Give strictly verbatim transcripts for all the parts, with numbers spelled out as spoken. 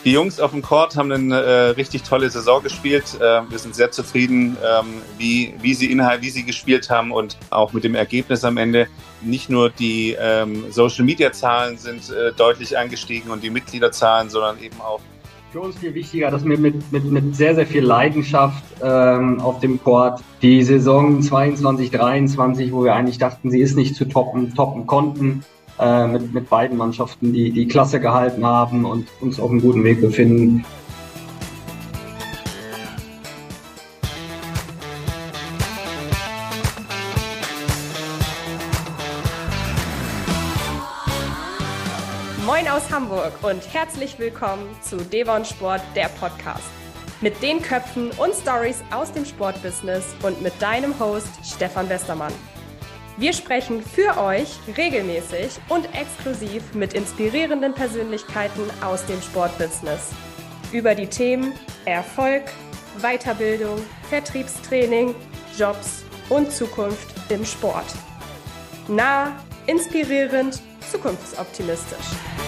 Die Jungs auf dem Court haben eine äh, richtig tolle Saison gespielt. Äh, wir sind sehr zufrieden, ähm, wie, wie, sie innerhalb, wie sie gespielt haben und auch mit dem Ergebnis am Ende. Nicht nur die ähm, Social-Media-Zahlen sind äh, deutlich angestiegen und die Mitgliederzahlen, sondern eben auch. Für uns viel wichtiger, dass wir mit, mit, mit sehr, sehr viel Leidenschaft ähm, auf dem Court die Saison zweiundzwanzig dreiundzwanzig, wo wir eigentlich dachten, sie ist nicht zu toppen, toppen konnten, äh, mit, mit beiden Mannschaften, die die Klasse gehalten haben und uns auf einem guten Weg befinden. Moin aus Hamburg und herzlich willkommen zu Devon Sport, der Podcast. Mit den Köpfen und Stories aus dem Sportbusiness und mit deinem Host Stefan Westermann. Wir sprechen für euch regelmäßig und exklusiv mit inspirierenden Persönlichkeiten aus dem Sportbusiness. Über die Themen Erfolg, Weiterbildung, Vertriebstraining, Jobs und Zukunft im Sport. Nah, inspirierend, zukunftsoptimistisch.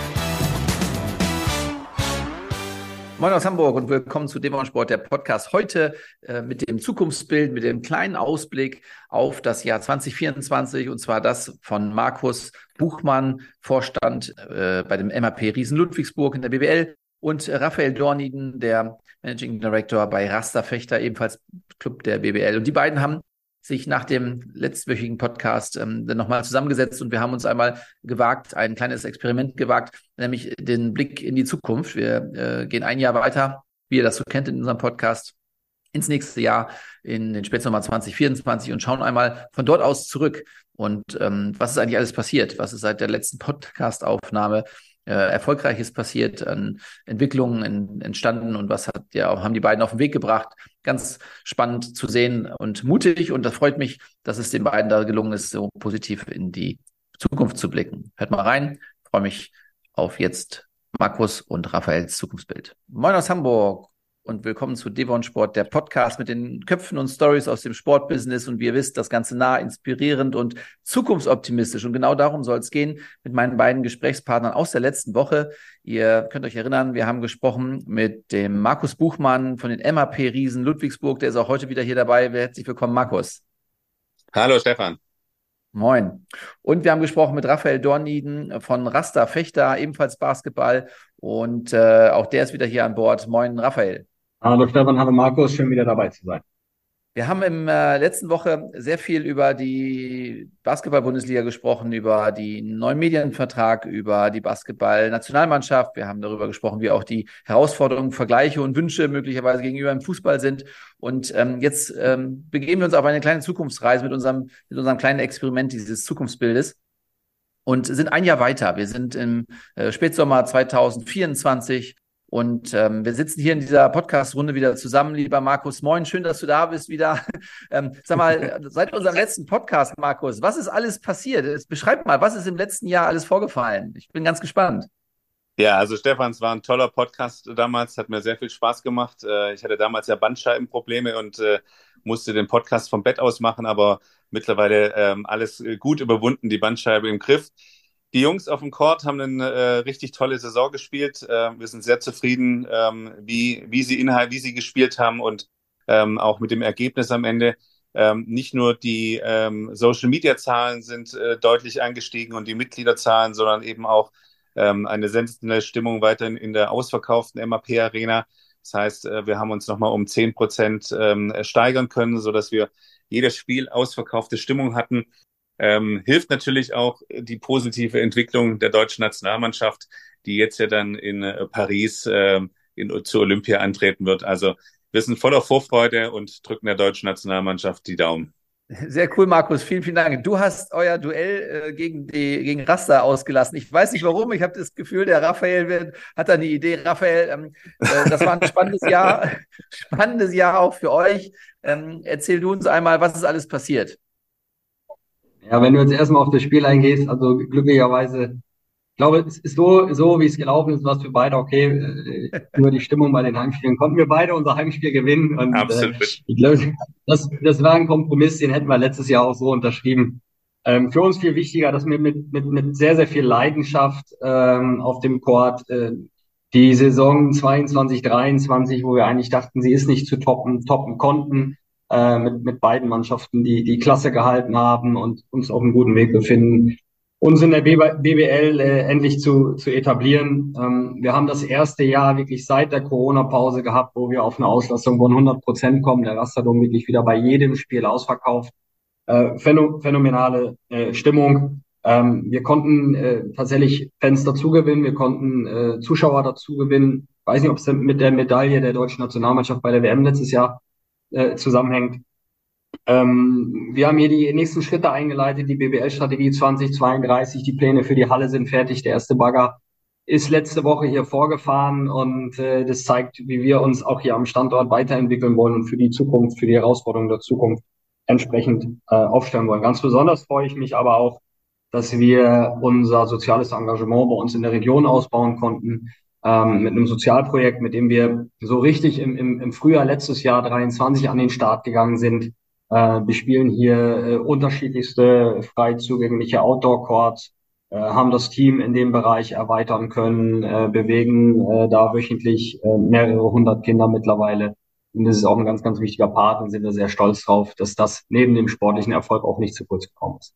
Moin aus Hamburg und willkommen zu Devon Sport, der Podcast. Heute äh, mit dem Zukunftsbild, mit dem kleinen Ausblick auf das Jahr zwanzig vierundzwanzig und zwar das von Markus Buchmann, Vorstand äh, bei dem M A P Riesen Ludwigsburg in der B B L und äh, Raphael Dornieden, der Managing Director bei Rasta Fechter, ebenfalls Club der B B L. Und die beiden haben sich nach dem letztwöchigen Podcast ähm, dann nochmal zusammengesetzt und wir haben uns einmal gewagt, ein kleines Experiment gewagt, nämlich den Blick in die Zukunft. Wir äh, gehen ein Jahr weiter, wie ihr das so kennt in unserem Podcast, ins nächste Jahr, in den Spätsommer zwanzig vierundzwanzig und schauen einmal von dort aus zurück. Und ähm, was ist eigentlich alles passiert? Was ist seit der letzten Podcast-Aufnahme äh, Erfolgreiches passiert, an Entwicklungen in, entstanden und was hat ja haben die beiden auf den Weg gebracht? Ganz spannend zu sehen und mutig und das freut mich, dass es den beiden da gelungen ist, so positiv in die Zukunft zu blicken. Hört mal rein, ich freue mich auf jetzt Markus und Raphaels Zukunftsbild. Moin aus Hamburg und willkommen zu Devon Sport, der Podcast mit den Köpfen und Stories aus dem Sportbusiness und wie ihr wisst, das Ganze nah, inspirierend und zukunftsoptimistisch und genau darum soll es gehen mit meinen beiden Gesprächspartnern aus der letzten Woche. Ihr könnt euch erinnern, wir haben gesprochen mit dem Markus Buchmann von den M A P Riesen Ludwigsburg, der ist auch heute wieder hier dabei. Herzlich willkommen, Markus. Hallo Stefan. Moin. Und wir haben gesprochen mit Raphael Dornieden von Rasta Fechter, ebenfalls Basketball und äh, auch der ist wieder hier an Bord. Moin, Raphael. Hallo Stefan, hallo Markus, schön wieder dabei zu sein. Wir haben in der äh, letzten Woche sehr viel über die Basketball-Bundesliga gesprochen, über den neuen Medienvertrag, über die Basketball-Nationalmannschaft. Wir haben darüber gesprochen, wie auch die Herausforderungen, Vergleiche und Wünsche möglicherweise gegenüber im Fußball sind. Und ähm, jetzt ähm, begeben wir uns auf eine kleine Zukunftsreise mit unserem, mit unserem kleinen Experiment dieses Zukunftsbildes und sind ein Jahr weiter. Wir sind im äh, Spätsommer zwanzig vierundzwanzig. Und ähm, wir sitzen hier in dieser Podcast-Runde wieder zusammen. Lieber Markus, moin, schön, dass du da bist wieder. Ähm, sag mal, seit unserem letzten Podcast, Markus, was ist alles passiert? Beschreib mal, was ist im letzten Jahr alles vorgefallen? Ich bin ganz gespannt. Ja, also Stefan, es war ein toller Podcast damals, hat mir sehr viel Spaß gemacht. Äh, ich hatte damals ja Bandscheibenprobleme und äh, musste den Podcast vom Bett aus machen, aber mittlerweile ähm, alles gut überwunden, die Bandscheibe im Griff. Die Jungs auf dem Court haben eine äh, richtig tolle Saison gespielt. Äh, wir sind sehr zufrieden, ähm, wie, wie sie innerhalb, wie sie gespielt haben und ähm, auch mit dem Ergebnis am Ende. Ähm, nicht nur die ähm, Social-Media-Zahlen sind äh, deutlich angestiegen und die Mitgliederzahlen, sondern eben auch ähm, eine sensationelle Stimmung weiterhin in der ausverkauften M A P-Arena. Das heißt, äh, wir haben uns nochmal um zehn Prozent ähm, steigern können, sodass wir jedes Spiel ausverkaufte Stimmung hatten. Ähm, hilft natürlich auch die positive Entwicklung der deutschen Nationalmannschaft, die jetzt ja dann in äh, Paris äh, in, zur Olympia antreten wird. Also wir sind voller Vorfreude und drücken der deutschen Nationalmannschaft die Daumen. Sehr cool, Markus. Vielen, vielen Dank. Du hast euer Duell äh, gegen die gegen Rasta ausgelassen. Ich weiß nicht warum. Ich habe das Gefühl, der Raphael wird, hat da eine Idee. Raphael, ähm, äh, das war ein spannendes Jahr, spannendes Jahr auch für euch. Ähm, erzähl du uns einmal, was ist alles passiert? Ja, wenn du jetzt erstmal auf das Spiel eingehst, also glücklicherweise, ich glaube, es ist so, so wie es gelaufen ist, was für beide okay. Äh, nur die Stimmung bei den Heimspielen konnten wir beide unser Heimspiel gewinnen. Und Absolut. Äh, ich glaube, das, das war ein Kompromiss, den hätten wir letztes Jahr auch so unterschrieben. Ähm, für uns viel wichtiger, dass wir mit, mit, mit sehr, sehr viel Leidenschaft ähm, auf dem Court äh, die Saison zweiundzwanzig, dreiundzwanzig, wo wir eigentlich dachten, sie ist nicht zu toppen, toppen konnten, äh, mit, mit beiden Mannschaften, die die Klasse gehalten haben und uns auf einem guten Weg befinden, uns in der B B L äh, endlich zu, zu etablieren. Ähm, wir haben das erste Jahr wirklich seit der Corona-Pause gehabt, wo wir auf eine Auslastung von hundert Prozent kommen. Der Rasterdom wirklich wieder bei jedem Spiel ausverkauft. Äh, phänomenale äh, Stimmung. Ähm, wir konnten äh, tatsächlich Fans dazugewinnen, wir konnten äh, Zuschauer dazugewinnen. Ich weiß nicht, ob es mit der Medaille der deutschen Nationalmannschaft bei der W M letztes Jahr äh, zusammenhängt. Ähm, wir haben hier die nächsten Schritte eingeleitet, die B B L-Strategie zwanzig zweiunddreißig, die Pläne für die Halle sind fertig, der erste Bagger ist letzte Woche hier vorgefahren und äh, das zeigt, wie wir uns auch hier am Standort weiterentwickeln wollen und für die Zukunft, für die Herausforderungen der Zukunft entsprechend äh, aufstellen wollen. Ganz besonders freue ich mich aber auch, dass wir unser soziales Engagement bei uns in der Region ausbauen konnten, ähm, mit einem Sozialprojekt, mit dem wir so richtig im, im, im Frühjahr letztes Jahr dreiundzwanzig an den Start gegangen sind. Äh, wir spielen hier äh, unterschiedlichste frei zugängliche Outdoor-Courts, äh, haben das Team in dem Bereich erweitern können, äh, bewegen äh, da wöchentlich äh, mehrere hundert Kinder mittlerweile. Und das ist auch ein ganz, ganz wichtiger Part und sind wir sehr stolz drauf, dass das neben dem sportlichen Erfolg auch nicht zu kurz gekommen ist.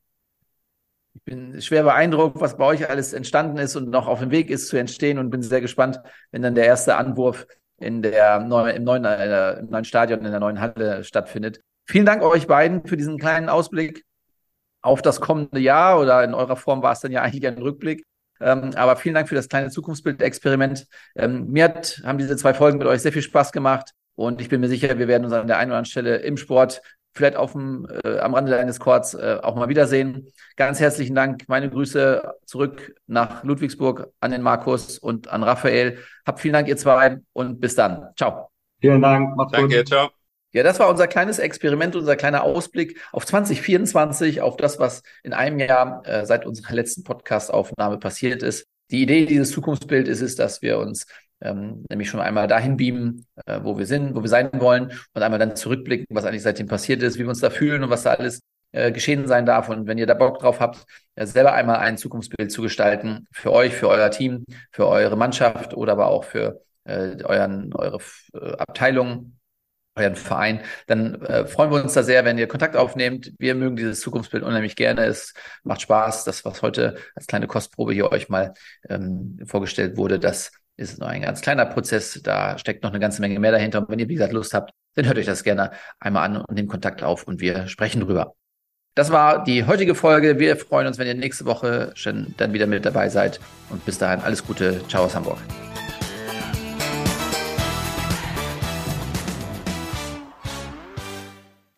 Ich bin schwer beeindruckt, was bei euch alles entstanden ist und noch auf dem Weg ist zu entstehen und bin sehr gespannt, wenn dann der erste Anwurf in der neuen, im, neuen, äh, im neuen Stadion, in der neuen Halle stattfindet. Vielen Dank euch beiden für diesen kleinen Ausblick auf das kommende Jahr, oder in eurer Form war es dann ja eigentlich ein Rückblick. Ähm, aber vielen Dank für das kleine Zukunftsbild-Experiment. Ähm, mir hat, haben diese zwei Folgen mit euch sehr viel Spaß gemacht und ich bin mir sicher, wir werden uns an der einen oder anderen Stelle im Sport vielleicht auf dem, äh, am Rande deines Courts äh, auch mal wiedersehen. Ganz herzlichen Dank. Meine Grüße zurück nach Ludwigsburg an den Markus und an Raphael. Habt vielen Dank, ihr zwei, und bis dann. Ciao. Vielen Dank. Macht's Danke, gut. ciao. Ja, das war unser kleines Experiment, unser kleiner Ausblick auf zwanzig vierundzwanzig, auf das, was in einem Jahr äh, seit unserer letzten Podcast-Aufnahme passiert ist. Die Idee dieses Zukunftsbild ist es, dass wir uns ähm, nämlich schon einmal dahin beamen, äh, wo wir sind, wo wir sein wollen, und einmal dann zurückblicken, was eigentlich seitdem passiert ist, wie wir uns da fühlen und was da alles äh, geschehen sein darf. Und wenn ihr da Bock drauf habt, äh, selber einmal ein Zukunftsbild zu gestalten, für euch, für euer Team, für eure Mannschaft oder aber auch für äh, euren, eure äh, Abteilung, euren Verein, dann äh, freuen wir uns da sehr, wenn ihr Kontakt aufnehmt. Wir mögen dieses Zukunftsbild unheimlich gerne. Es macht Spaß. Das, was heute als kleine Kostprobe hier euch mal ähm, vorgestellt wurde, das ist noch ein ganz kleiner Prozess. Da steckt noch eine ganze Menge mehr dahinter. Und wenn ihr, wie gesagt, Lust habt, dann hört euch das gerne einmal an und nehmt Kontakt auf und wir sprechen drüber. Das war die heutige Folge. Wir freuen uns, wenn ihr nächste Woche schon dann wieder mit dabei seid. Und bis dahin alles Gute. Ciao aus Hamburg.